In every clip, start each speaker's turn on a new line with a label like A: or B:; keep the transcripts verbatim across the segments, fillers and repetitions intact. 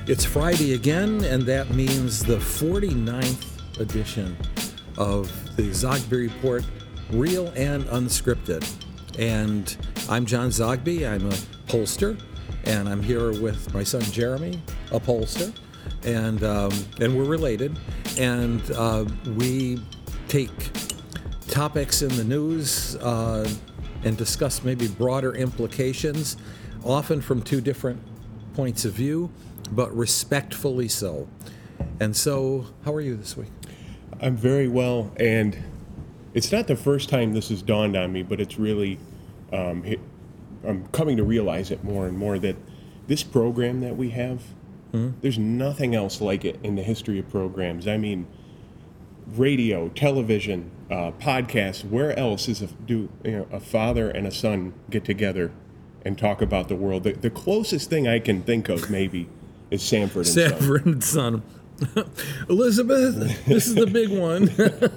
A: It's Friday again, and that means the forty-ninth edition of the Zogby Report, Real and Unscripted. And I'm John Zogby. I'm a pollster, and I'm here with my son Jeremy, a pollster, and um, and we're related. And uh, we take topics in the news uh, and discuss maybe broader implications, often from two different points of view, but respectfully so. And so, how are you this week?
B: I'm very well, and it's not the first time this has dawned on me, but it's really, um, it, I'm coming to realize it more and more that this program that we have, mm-hmm. there's nothing else like it in the history of programs. I mean, radio, television, uh, podcasts, where else is a, do you know, a father and a son get together and talk about the world? The, the closest thing I can think of, maybe, is Sanford and Son.
A: Sanford and Son. Elizabeth, this is the big one.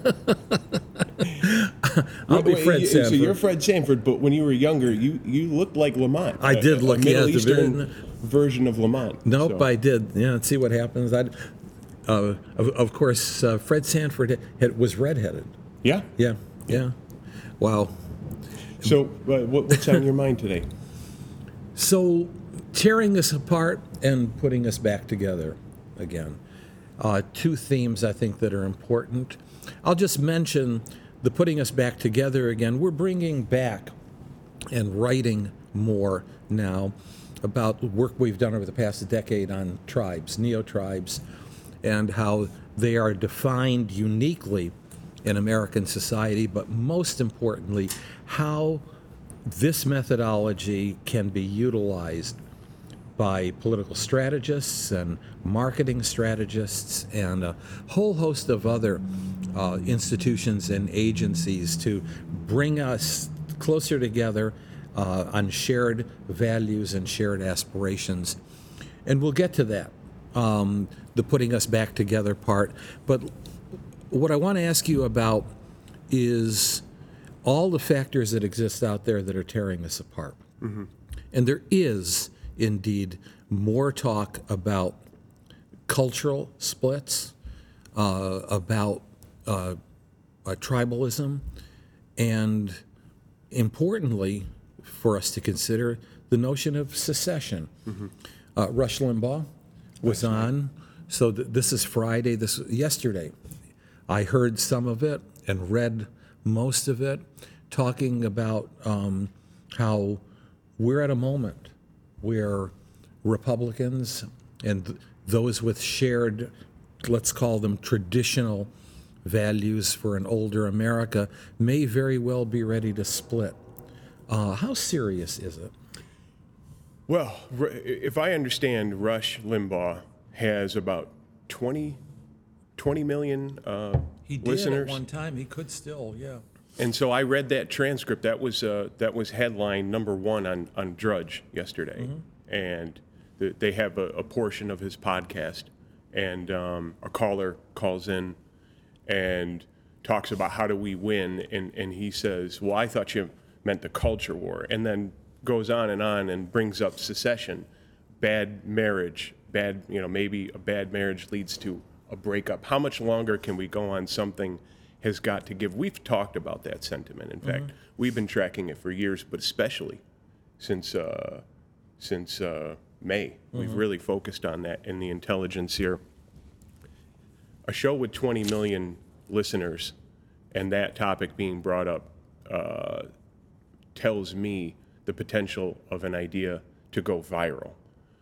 A: I'll be Fred Sanford.
B: So you're Fred Sanford, but when you were younger, you, you looked like Lamont.
A: I did
B: a,
A: look,
B: a Middle
A: yeah,
B: Eastern
A: the,
B: version of Lamont.
A: Nope,
B: so.
A: I did. Yeah, let's see what happens. I'd, uh, of, of course, uh, Fred Sanford had, was redheaded.
B: Yeah?
A: Yeah, yeah. Wow.
B: So uh, what, what's on your mind today?
A: So, tearing us apart and putting us back together again. Uh, two themes I think that are important. I'll just mention the putting us back together again. We're bringing back and writing more now about the work we've done over the past decade on tribes, neo-tribes, and how they are defined uniquely in American society, but most importantly, how this methodology can be utilized by political strategists and marketing strategists and a whole host of other uh, institutions and agencies to bring us closer together uh, on shared values and shared aspirations. And we'll get to that, um, the putting us back together part. But what I want to ask you about is all the factors that exist out there that are tearing us apart. Mm-hmm. And there is indeed more talk about cultural splits, uh, about uh, uh, tribalism, and importantly for us to consider the notion of secession. Mm-hmm. Uh, Rush Limbaugh was That's on, right. so th- this is Friday, this yesterday. I heard some of it and read most of it, talking about um, how we're at a moment where Republicans and th- those with shared, let's call them traditional values for an older America, may very well be ready to split. Uh, how serious is it?
B: Well, if I understand, Rush Limbaugh has about twenty, twenty million uh,
A: he did
B: listeners.
A: At one time. He could still, yeah.
B: And so I read that transcript. That was uh, that was headline number one on, on Drudge yesterday. Mm-hmm. And the, they have a, a portion of his podcast. And um, a caller calls in and talks about how do we win. And, and he says, well, I thought you meant the culture war. And then goes on and on and brings up secession, bad marriage, bad, you know, maybe a bad marriage leads to a breakup. How much longer can we go on something has got to give? We've talked about that sentiment. In fact, mm-hmm. we've been tracking it for years, but especially since uh, since uh, May, mm-hmm. we've really focused on that in the intelligence here. A show with twenty million listeners and that topic being brought up uh, tells me the potential of an idea to go viral.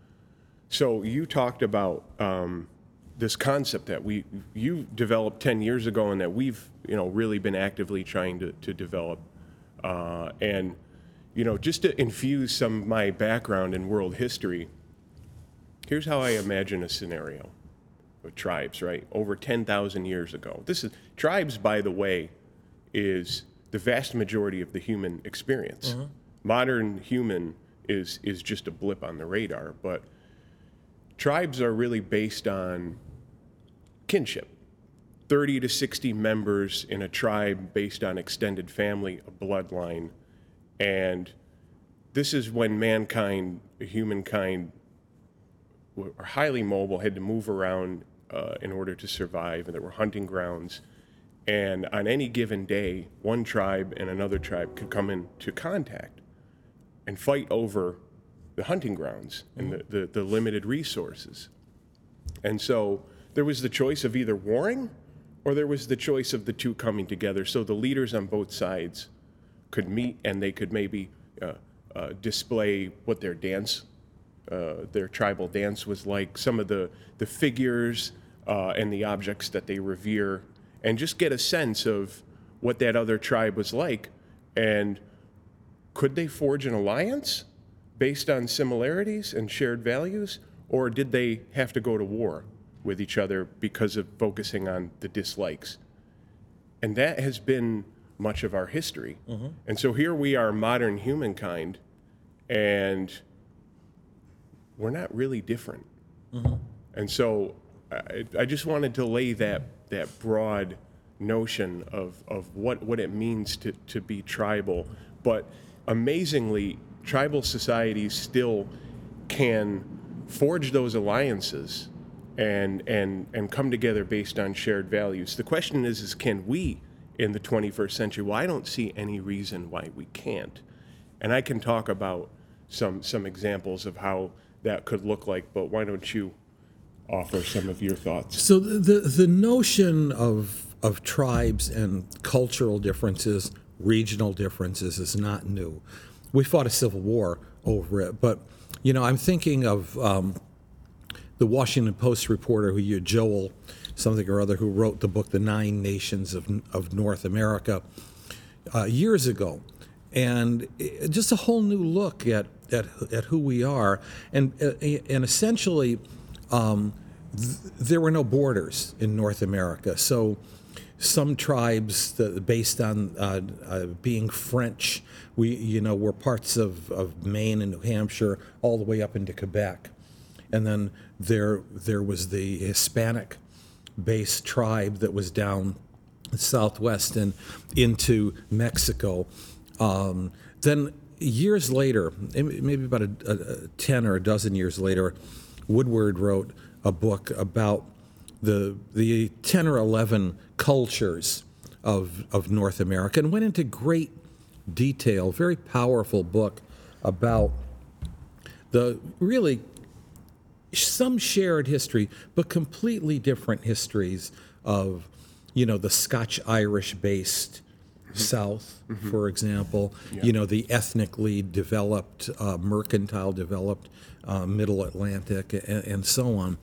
B: So you talked about um, this concept that we you developed ten years ago and that we've you know really been actively trying to, to develop. Uh, and you know just to infuse some of my background in world history, here's how I imagine a scenario with tribes, right? Over ten thousand years ago. This is tribes, by the way, is the vast majority of the human experience. Mm-hmm. Modern human is is just a blip on the radar, but tribes are really based on kinship. thirty to sixty members in a tribe based on extended family, a bloodline. And this is when mankind, humankind, were highly mobile, had to move around uh, in order to survive, and there were hunting grounds. And on any given day, one tribe and another tribe could come into contact and fight over the hunting grounds and the, the, the limited resources. And so there was the choice of either warring or there was the choice of the two coming together. So the leaders on both sides could meet and they could maybe uh, uh, display what their dance, uh, their tribal dance was like, some of the, the figures uh, and the objects that they revere, and just get a sense of what that other tribe was like. And could they forge an alliance based on similarities and shared values, or did they have to go to war with each other because of focusing on the dislikes? And that has been much of our history. Mm-hmm. And so here we are, modern humankind, and we're not really different. Mm-hmm. And so I, I just wanted to lay that that broad notion of, of what, what it means to, to be tribal. But amazingly, tribal societies still can forge those alliances and and and come together based on shared values. The question is, is can we in the twenty-first century? Well, I don't see any reason why we can't. And I can talk about some some examples of how that could look like, but why don't you offer some of your thoughts?
A: So the the notion of of tribes and cultural differences, regional differences is not new. We fought a civil war over it, but you know, I'm thinking of um, the Washington Post reporter who you Joel something or other, who wrote the book The Nine Nations of of North America uh, years ago, and it, just a whole new look at at at who we are, and and essentially um, th- there were no borders in North America, so. Some tribes that, based on uh, uh, being French, we you know were parts of, of Maine and New Hampshire all the way up into Quebec, and then there there was the Hispanic-based tribe that was down southwest and into Mexico. Um, then years later, maybe about a, a, ten or a dozen years later, Woodward wrote a book about the the ten or eleven cultures of of North America, and went into great detail, very powerful book about the really some shared history, but completely different histories of, you know, the Scotch-Irish-based mm-hmm. South, mm-hmm. for example, yeah. you know, the ethnically developed, uh, mercantile developed uh, Middle Atlantic, and, and so on.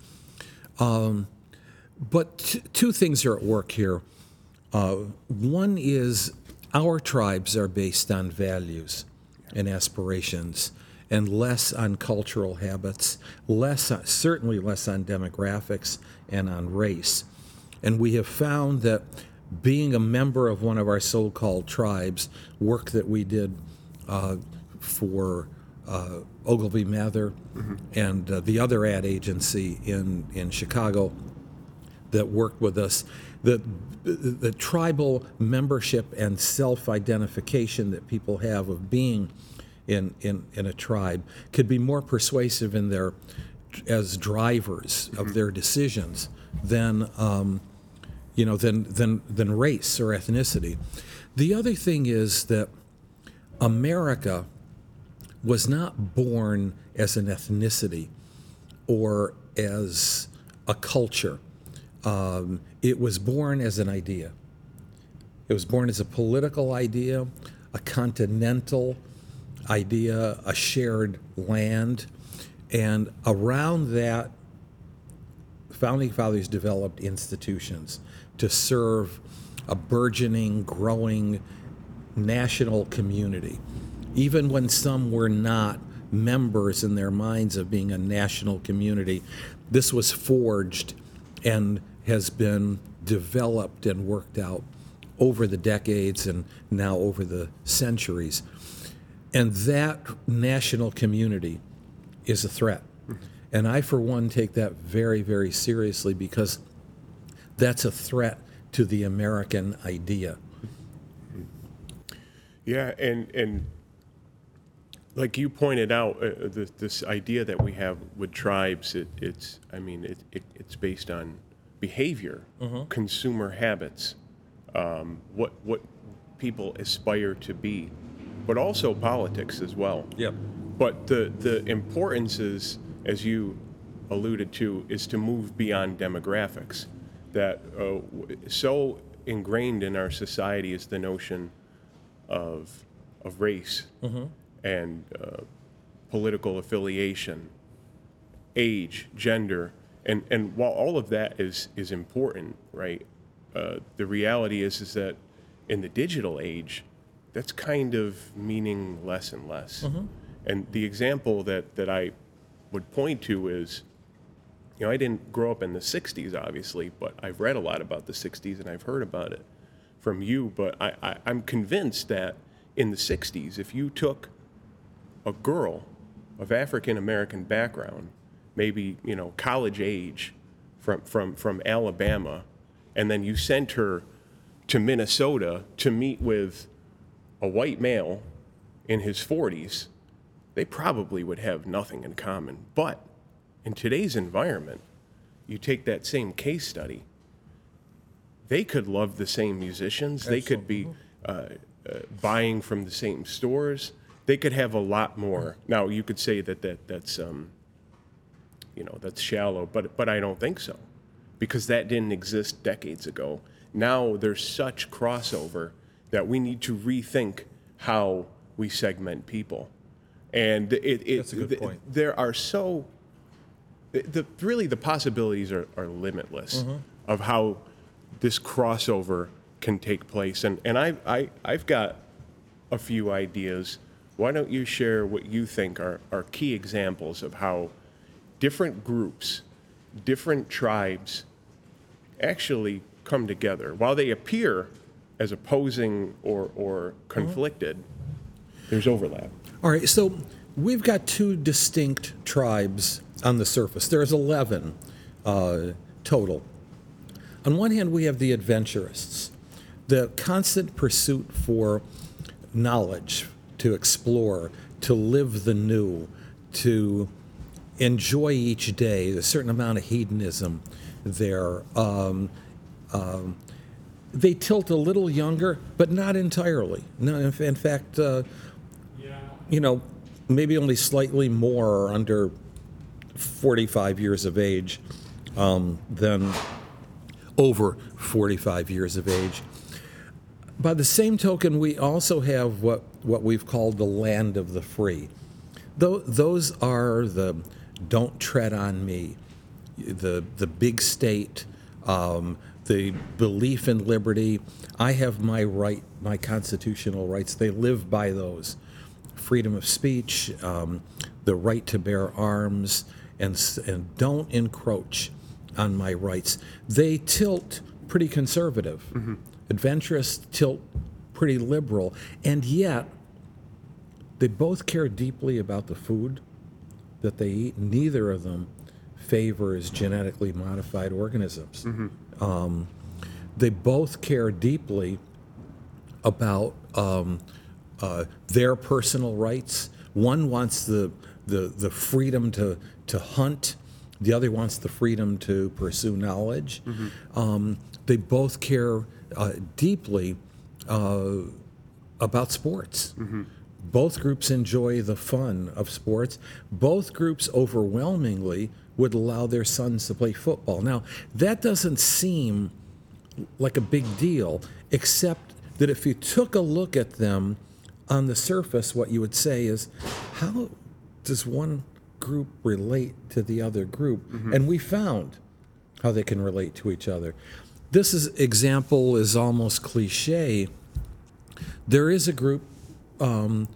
A: Um, But t- two things are at work here. Uh, one is our tribes are based on values and aspirations, and less on cultural habits, less on, certainly less on demographics and on race. And we have found that being a member of one of our so-called tribes, work that we did uh, for uh, Ogilvy Mather mm-hmm. and uh, the other ad agency in, in Chicago, that worked with us, the, the tribal membership and self-identification that people have of being in, in, in a tribe could be more persuasive in their as drivers mm-hmm. of their decisions than um, you know than, than than race or ethnicity. The other thing is that America was not born as an ethnicity or as a culture. Um, it was born as an idea. It was born as a political idea, a continental idea, a shared land, and around that, Founding Fathers developed institutions to serve a burgeoning, growing national community. Even when some were not members in their minds of being a national community, this was forged and has been developed and worked out over the decades and now over the centuries. And that national community is a threat. And I, for one, take that very, very seriously, because that's a threat to the American idea.
B: Yeah, and and like you pointed out, uh, this, this idea that we have with tribes, it, it's, I mean, it, it, it's based on behavior, consumer habits, um, what, what people aspire to be, but also politics as well.
A: Yep.
B: But the, the importance is, as you alluded to, is to move beyond demographics. That uh, w- so ingrained in our society is the notion of, of race and uh, political affiliation, age, gender, and, and while all of that is, is important, right, uh, the reality is, is that in the digital age, that's kind of meaning less and less. And the example that, that I would point to is, you know, I didn't grow up in the sixties, obviously, but I've read a lot about the sixties and I've heard about it from you. But I, I, I'm convinced that in the sixties, if you took a girl of African American background, maybe, you know, college age from, from, from Alabama, and then you sent her to Minnesota to meet with a white male in his forties, they probably would have nothing in common. But in today's environment, you take that same case study, they could love the same musicians, they could be uh, uh, buying from the same stores, they could have a lot more. Now, you could say that, that that's, um, you know, that's shallow, but, but I don't think so, because that didn't exist decades ago. Now there's such crossover that we need to rethink how we segment people. And it, it,
A: That's a good
B: th-
A: point.
B: there are so, the, really the possibilities are, are limitless of how this crossover can take place. And, and I, I, I've got a few ideas. Why don't you share what you think are, are key examples of how different groups, different tribes actually come together? While they appear as opposing or, or conflicted, there's overlap.
A: All right, so we've got two distinct tribes on the surface. There's eleven uh, total. On one hand, we have the adventurists, the constant pursuit for knowledge, to explore, to live the new, to enjoy each day, a certain amount of hedonism there. Um, um, they tilt a little younger, but not entirely. No, in, in fact, uh, you know, maybe only slightly more under forty-five years of age um, than over forty-five years of age. By the same token, we also have what, what we've called the land of the free. Tho- those are the don't tread on me, the, the big state, um, the belief in liberty. I have my right, my constitutional rights. They live by those. Freedom of speech, um, the right to bear arms, and, and don't encroach on my rights. They tilt pretty conservative. Mm-hmm. Adventurists tilt pretty liberal, and yet they both care deeply about the food that they eat. Neither of them favors genetically modified organisms. Mm-hmm. Um, they both care deeply about um, uh, their personal rights. One wants the, the, the freedom to, to hunt. The other wants the freedom to pursue knowledge. Mm-hmm. Um, they both care uh, deeply uh, about sports. Mm-hmm. Both groups enjoy the fun of sports. Both groups overwhelmingly would allow their sons to play football. Now, that doesn't seem like a big deal, except that if you took a look at them on the surface, what you would say is, how does one group relate to the other group? Mm-hmm. And we found how they can relate to each other. This is, example is almost cliche. There is a group, um,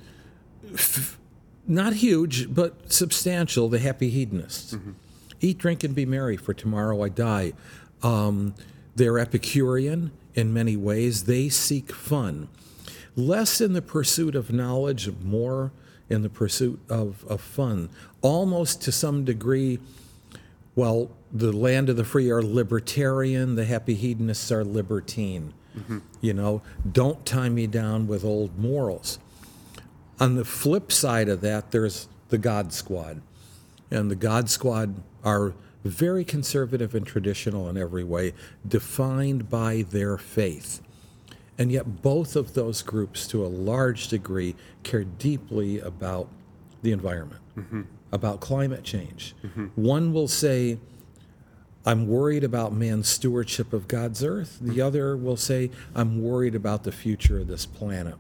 A: f- not huge, but substantial, the happy hedonists. Mm-hmm. Eat, drink, and be merry, for tomorrow I die. Um, they're Epicurean in many ways. They seek fun. Less in the pursuit of knowledge, more in the pursuit of, of fun. Almost to some degree, well, the land of the free are libertarian, the happy hedonists are libertine. Mm-hmm. You know, don't tie me down with old morals. On the flip side of that, there's the God Squad. And the God Squad are very conservative and traditional in every way, defined by their faith. And yet both of those groups, to a large degree, care deeply about the environment, mm-hmm. about climate change. Mm-hmm. One will say, I'm worried about man's stewardship of God's earth. The mm-hmm. other will say, I'm worried about the future of this planet.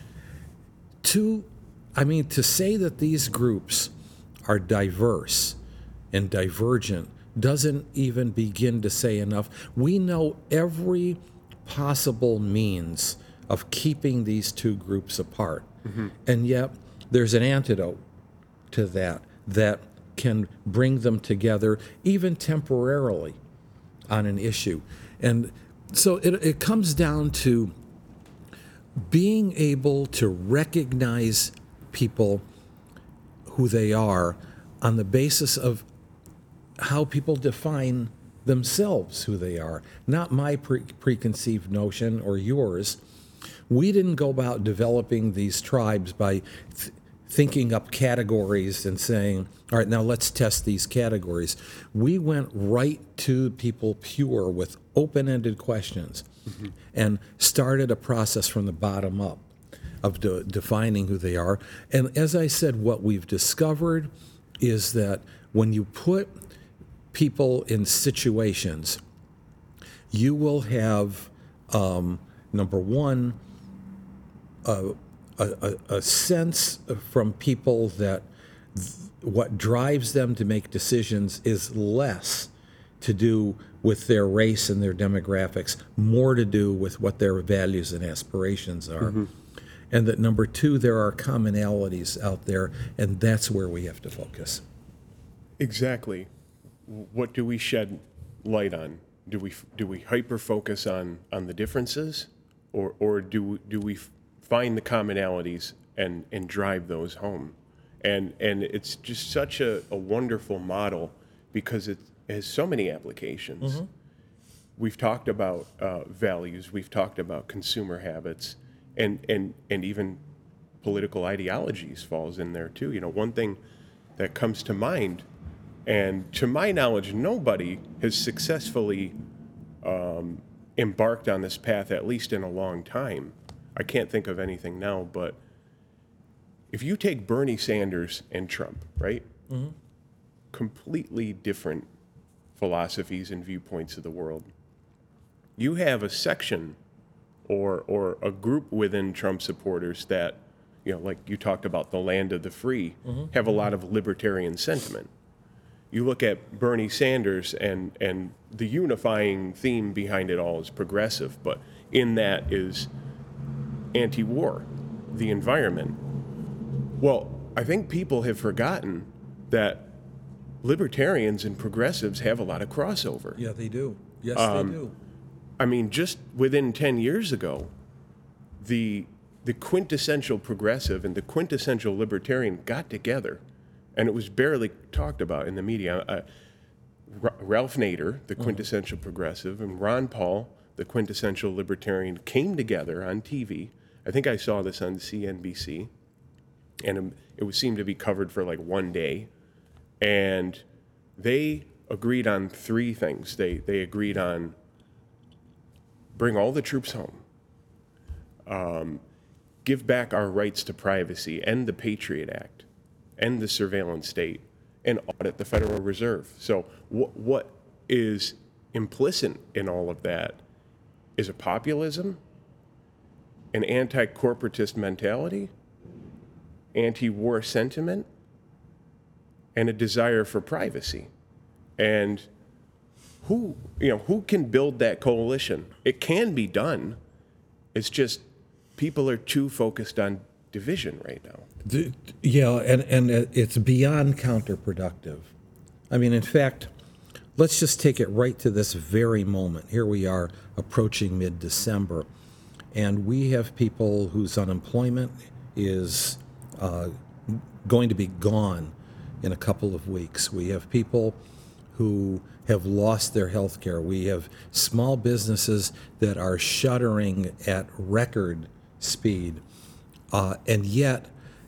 A: To, I mean, to say that these groups are diverse and divergent doesn't even begin to say enough. We know every possible means of keeping these two groups apart. Mm-hmm. And yet there's an antidote to that that can bring them together, even temporarily, on an issue. And so it, it comes down to being able to recognize people who they are on the basis of how people define themselves who they are, not my pre- preconceived notion or yours. We didn't go about developing these tribes by th- thinking up categories and saying, all right, now let's test these categories. We went right to people pure with open-ended questions mm-hmm. and started a process from the bottom up of de- defining who they are. And as I said, what we've discovered is that when you put people in situations, you will have, um, number one, a, a, a sense from people that th- what drives them to make decisions is less to do with their race and their demographics, more to do with what their values and aspirations are. Mm-hmm. And that number two, there are commonalities out there, and that's where we have to focus.
B: Exactly. What do we shed light on? Do we do we hyper focus on, on the differences, or or do do we find the commonalities and, and drive those home? And and it's just such a, a wonderful model because it has so many applications. Mm-hmm. We've talked about uh, values. We've talked about consumer habits, and and and even political ideologies falls in there too. You know, one thing that comes to mind. And to my knowledge, nobody has successfully um, embarked on this path, at least in a long time. I can't think of anything now, but if you take Bernie Sanders and Trump, right? Mm-hmm. Completely different philosophies and viewpoints of the world. You have a section or or a group within Trump supporters that, you know, like you talked about the land of the free, mm-hmm. have a lot of libertarian sentiment. You look at Bernie Sanders, and, and the unifying theme behind it all is progressive, but in that is anti-war, the environment. Well, I think people have forgotten that libertarians and progressives have a lot of crossover.
A: Yeah, they do. Yes,
B: um,
A: they do.
B: I mean, just within ten years ago, the the quintessential progressive and the quintessential libertarian got together. And it was barely talked about in the media. Uh, R- Ralph Nader, the quintessential mm-hmm. progressive, and Ron Paul, the quintessential libertarian, came together on T V. I think I saw this on C N B C. And it was seemed to be covered for like one day. And they agreed on three things. They, they agreed on bring all the troops home, um, give back our rights to privacy, end the Patriot Act, end the surveillance state, and audit the Federal Reserve. So wh- what is implicit in all of that is a populism, an anti-corporatist mentality, anti-war sentiment, and a desire for privacy. And who, you know, who can build that coalition? It can be done. It's just people are too focused on division right now.
A: Yeah, and, and it's beyond counterproductive. I mean, in fact, let's just take it right to this very moment. Here we are approaching mid-December, and we have people whose unemployment is uh, going to be gone in a couple of weeks. We have people who have lost their health care. We have small businesses that are shuttering at record speed. Uh, and yet,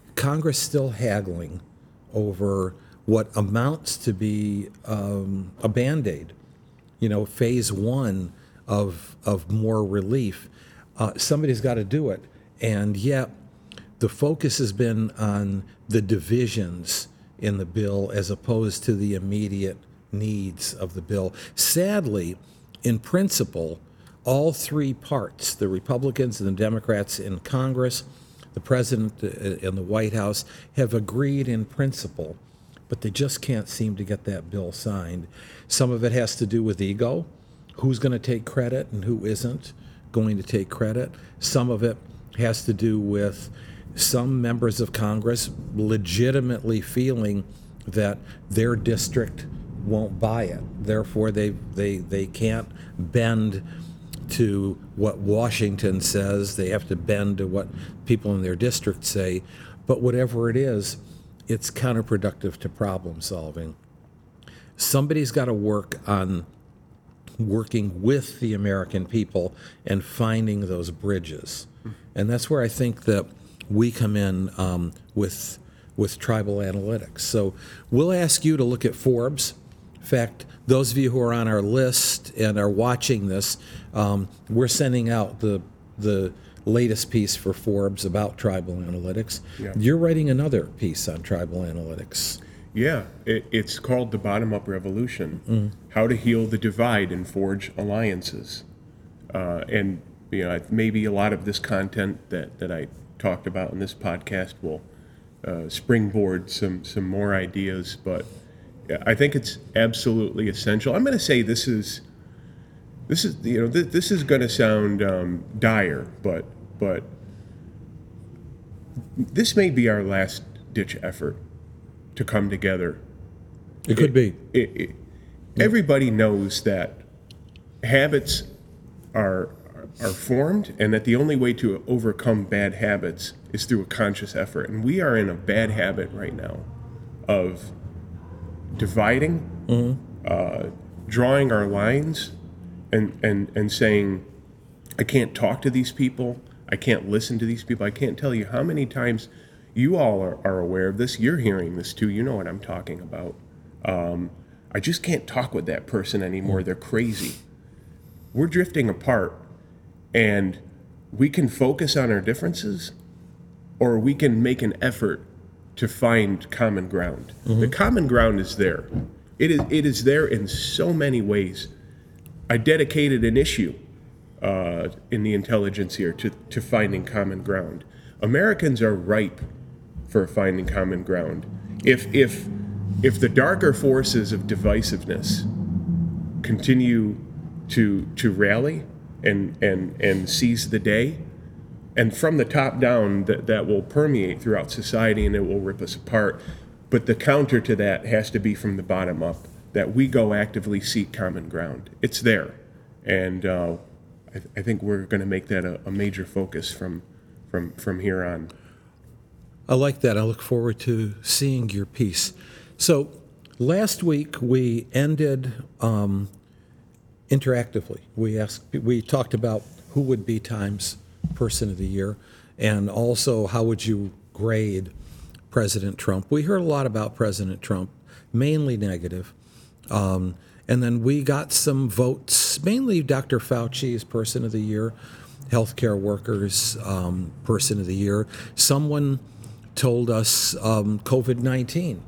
A: Congress still haggling over what amounts to be um, a Band-Aid, you know, phase one of, of more relief. Uh, somebody's got to do it. And yet the focus has been on the divisions in the bill as opposed to the immediate needs of the bill. Sadly, in principle, all three parts, the Republicans and the Democrats in Congress, the president and the White House, have agreed in principle, but they just can't seem to get that bill signed. Some of it has to do with ego, who's going to take credit and who isn't going to take credit. Some of it has to do with some members of Congress legitimately feeling that their district won't buy it. Therefore, they they they can't bend to what Washington says. They have to bend to what people in their district say. But whatever it is, it's counterproductive to problem solving. Somebody's got to work on working with the American people and finding those bridges. And that's where I think that we come in um, with with tribal analytics. So we'll ask you to look at Forbes. In fact, those of you who are on our list and are watching this, um, we're sending out the the latest piece for Forbes about tribal analytics.
B: Yeah.
A: You're writing another piece on tribal analytics.
B: Yeah, it, it's called The Bottom-Up Revolution, mm. How to Heal the Divide and Forge Alliances. Uh, and you know, maybe a lot of this content that, that I talked about in this podcast will uh, springboard some, some more ideas, but I think it's absolutely essential. I'm going to say this is, this is you know, th- this is going to sound um, dire, but but this may be our last ditch effort to come together.
A: It could be.
B: It, it, everybody knows that habits are are formed, and that the only way to overcome bad habits is through a conscious effort. And we are in a bad habit right now of dividing, mm-hmm. uh, drawing our lines, and, and, and saying, I can't talk to these people, I can't listen to these people. I can't tell you how many times you all are, are aware of this. You're hearing this too. You know what I'm talking about. Um, I just can't talk with that person anymore. They're crazy. We're drifting apart, and we can focus on our differences, or we can make an effort to find common ground. Mm-hmm. The common ground is there. It is it is there in so many ways. I dedicated an issue uh, in the intelligence here to, to finding common ground. Americans are ripe for finding common ground. If if if the darker forces of divisiveness continue to to rally and and and seize the day, and from the top down, that, that will permeate throughout society and it will rip us apart. But the counter to that has to be from the bottom up, that we go actively seek common ground. It's there. And uh, I, th- I think we're going to make that a, a major focus from, from, from here on.
A: I like that. I look forward to seeing your piece. So last week we ended um, interactively. We asked, we talked about who would be Time's Person of the Year, and also how would you grade President Trump. We heard a lot about President Trump, mainly negative. Um, and then we got some votes, mainly Doctor Fauci's Person of the Year, healthcare workers um, Person of the Year. Someone told us um, COVID nineteen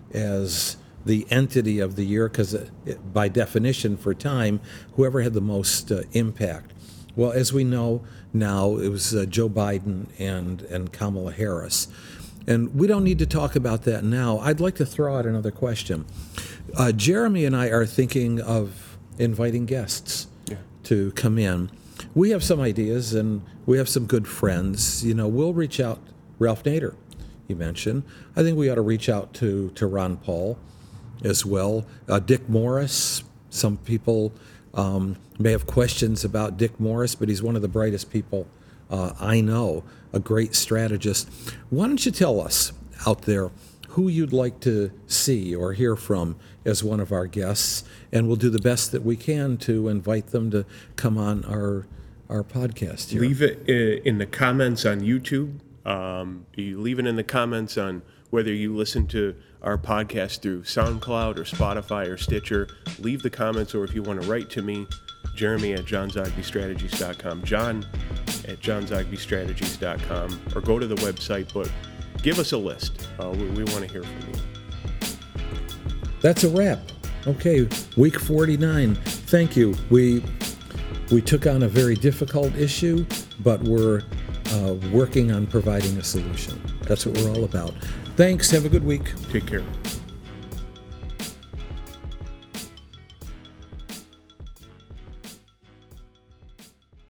A: as the entity of the year, because by definition for Time, whoever had the most uh, impact. Well, as we know now, it was uh, Joe Biden and, and Kamala Harris. And we don't need to talk about that now. I'd like to throw out another question. Uh, Jeremy and I are thinking of inviting guests yeah. to come in. We have some ideas, and we have some good friends. You know, we'll reach out. Ralph Nader, you mentioned. I think we ought to reach out to, to Ron Paul as well. Uh, Dick Morris. Some people um, may have questions about Dick Morris, but he's one of the brightest people uh, I know, a great strategist. Why don't you tell us out there who you'd like to see or hear from as one of our guests, and we'll do the best that we can to invite them to come on our our podcast here.
B: Leave it in the comments on YouTube. Um, you leave it in the comments on whether you listen to our podcast through SoundCloud or Spotify or Stitcher. Leave the comments, or if you want to write to me, Jeremy at john zogby strategies dot com, John at john zogby strategies dot com, or go to the website, but give us a list. Uh, we we want to hear from you.
A: That's a wrap. Okay, week forty-nine. Thank you. We we took on a very difficult issue, but we're uh, working on providing a solution. That's what we're all about. Thanks. Have a good week.
B: Take care.